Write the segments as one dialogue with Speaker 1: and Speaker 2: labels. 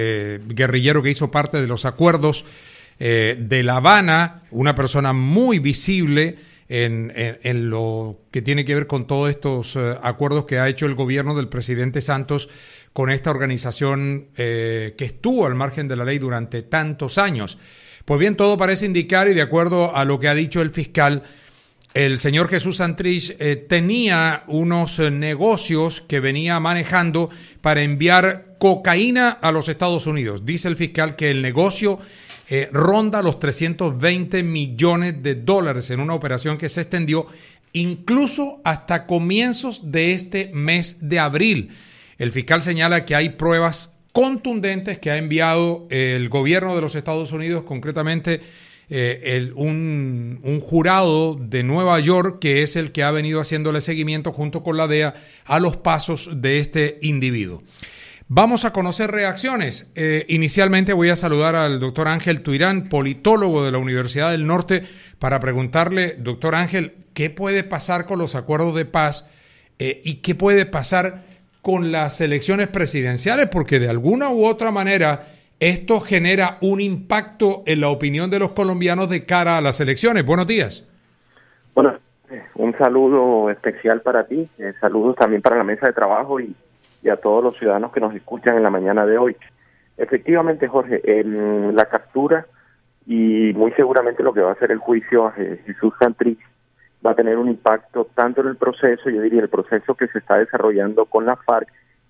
Speaker 1: guerrillero que hizo parte de los acuerdos de La Habana, una persona muy visible en lo que tiene que ver con todos estos acuerdos que ha hecho el gobierno del presidente Santos con esta organización que estuvo al margen de la ley durante tantos años. Pues bien, todo parece indicar, y de acuerdo a lo que ha dicho el fiscal, el señor Jesús Santrich tenía unos negocios que venía manejando para enviar cocaína a los Estados Unidos. Dice el fiscal que el negocio ronda los 320 millones de dólares en una operación que se extendió incluso hasta comienzos de este mes de abril. El fiscal señala que hay pruebas contundentes que ha enviado el gobierno de los Estados Unidos, concretamente un jurado de Nueva York, que es el que ha venido haciéndole seguimiento junto con la DEA a los pasos de este individuo. Vamos a conocer reacciones. Inicialmente voy a saludar al doctor Ángel Tuirán, politólogo de la Universidad del Norte, para preguntarle, doctor Ángel, ¿qué puede pasar con los acuerdos de paz y qué puede pasar con las elecciones presidenciales? Porque de alguna u otra manera esto genera un impacto en la opinión de los colombianos de cara a las elecciones. Buenos días.
Speaker 2: Bueno, un saludo especial para ti, saludos también para la mesa de trabajo y a todos los ciudadanos que nos escuchan en la mañana de hoy. Efectivamente, Jorge, la captura y muy seguramente lo que va a ser el juicio a Jesús Santrich va a tener un impacto tanto en el proceso, yo diría el proceso que se está desarrollando con la FARC,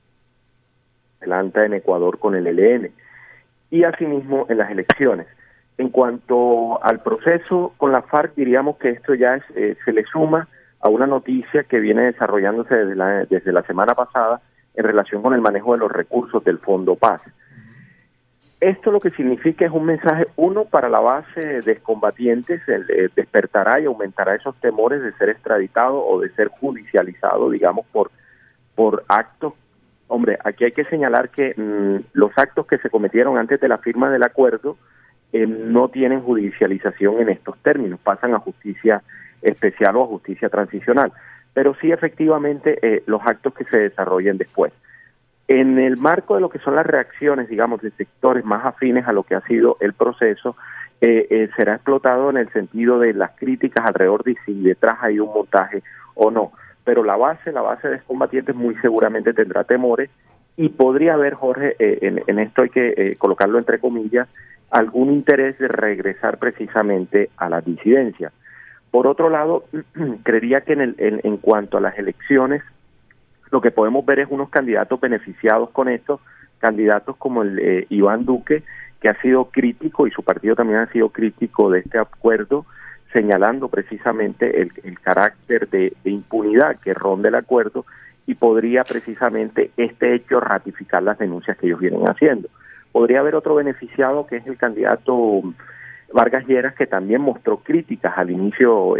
Speaker 2: adelanta en Ecuador con el ELN, y asimismo en las elecciones. En cuanto al proceso con la FARC, diríamos que esto ya se le suma a una noticia que viene desarrollándose desde la semana pasada en relación con el manejo de los recursos del Fondo Paz. Esto lo que significa es un mensaje, uno, para la base de excombatientes, despertará y aumentará esos temores de ser extraditado o de ser judicializado, digamos, por actos. Hombre, aquí hay que señalar que los actos que se cometieron antes de la firma del acuerdo no tienen judicialización en estos términos, pasan a justicia especial o a justicia transicional, pero sí efectivamente los actos que se desarrollen después. En el marco de lo que son las reacciones, digamos, de sectores más afines a lo que ha sido el proceso, será explotado en el sentido de las críticas alrededor de si detrás hay un montaje o no. Pero la base de excombatientes muy seguramente tendrá temores y podría haber, Jorge, en esto hay que colocarlo entre comillas, algún interés de regresar precisamente a la disidencia. Por otro lado, creería que en cuanto a las elecciones, lo que podemos ver es unos candidatos beneficiados con esto, candidatos como el Iván Duque, que ha sido crítico y su partido también ha sido crítico de este acuerdo, señalando precisamente el carácter de impunidad que ronda el acuerdo y podría precisamente este hecho ratificar las denuncias que ellos vienen haciendo. Podría haber otro beneficiado que es el candidato Vargas Lleras, que también mostró críticas al inicio,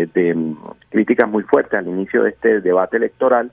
Speaker 2: críticas muy fuertes al inicio de este debate electoral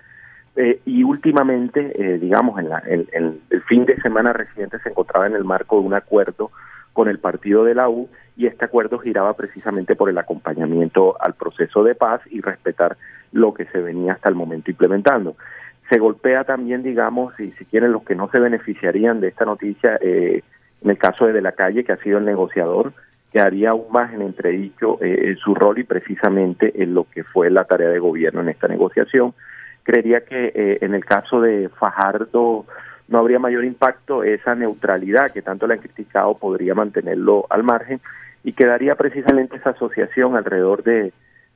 Speaker 2: y últimamente, digamos, el fin de semana reciente se encontraba en el marco de un acuerdo con el partido de la U, y este acuerdo giraba precisamente por el acompañamiento al proceso de paz y respetar lo que se venía hasta el momento implementando. Se golpea también, digamos, si quieren, los que no se beneficiarían de esta noticia, en el caso de la Calle, que ha sido el negociador, que haría aún más en entredicho su rol y precisamente en lo que fue la tarea de gobierno en esta negociación. Creería que en el caso de Fajardo no habría mayor impacto, esa neutralidad que tanto le han criticado podría mantenerlo al margen y quedaría precisamente esa asociación alrededor de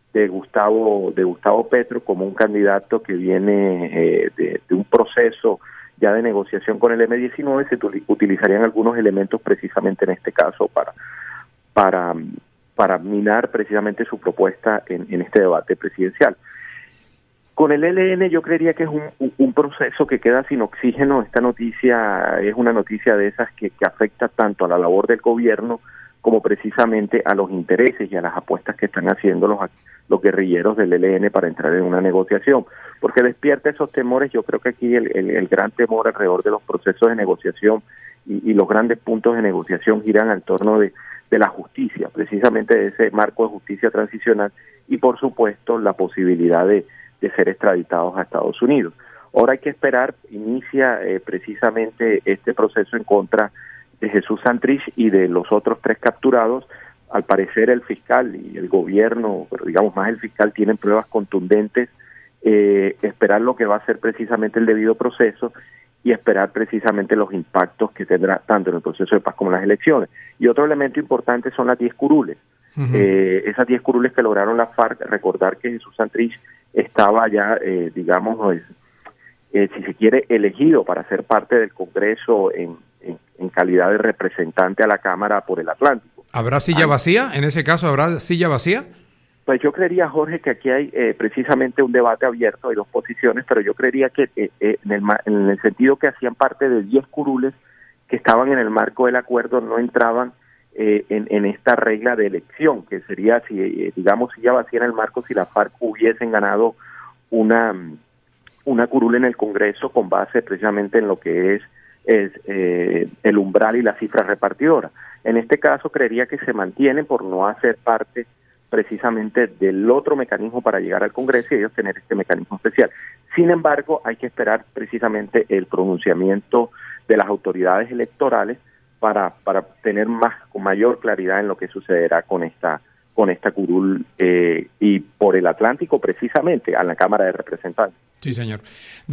Speaker 2: Gustavo Petro como un candidato que viene de un proceso ya de negociación con el M-19. Se utilizarían algunos elementos precisamente en este caso para minar precisamente su propuesta en este debate presidencial. Con el ELN yo creería que es un proceso que queda sin oxígeno. Esta noticia es una noticia de esas que afecta tanto a la labor del gobierno como precisamente a los intereses y a las apuestas que están haciendo los guerrilleros del ELN para entrar en una negociación, porque despierta esos temores. Yo creo que aquí el gran temor alrededor de los procesos de negociación y los grandes puntos de negociación giran al torno de la justicia, precisamente de ese marco de justicia transicional y por supuesto la posibilidad de ser extraditados a Estados Unidos. Ahora hay que esperar, inicia precisamente este proceso en contra de Jesús Santrich y de los otros 3 capturados. Al parecer el fiscal y el gobierno, pero digamos más el fiscal, tienen pruebas contundentes, esperar lo que va a ser precisamente el debido proceso y esperar precisamente los impactos que tendrá tanto en el proceso de paz como en las elecciones. Y otro elemento importante son las 10 curules. Esas 10 curules que lograron la FARC, recordar que Jesús Santrich estaba ya, digamos, si se quiere, elegido para ser parte del Congreso en calidad de representante a la Cámara por el Atlántico.
Speaker 1: ¿Habrá silla vacía? En ese caso, ¿habrá silla vacía?
Speaker 2: Pues yo creería, Jorge, que aquí hay precisamente un debate abierto, hay 2 posiciones, pero yo creería que en el sentido que hacían parte de 10 curules que estaban en el marco del acuerdo, no entraban en esta regla de elección, que sería, si digamos, silla vacía en el marco, si la FARC hubiesen ganado una curul en el Congreso con base precisamente en lo que es el umbral y la cifra repartidora. En este caso creería que se mantiene por no hacer parte precisamente del otro mecanismo para llegar al Congreso y ellos tener este mecanismo especial. Sin embargo, hay que esperar precisamente el pronunciamiento de las autoridades electorales para tener con mayor claridad en lo que sucederá con esta curul y por el Atlántico precisamente a la Cámara de Representantes.
Speaker 1: Sí, señor.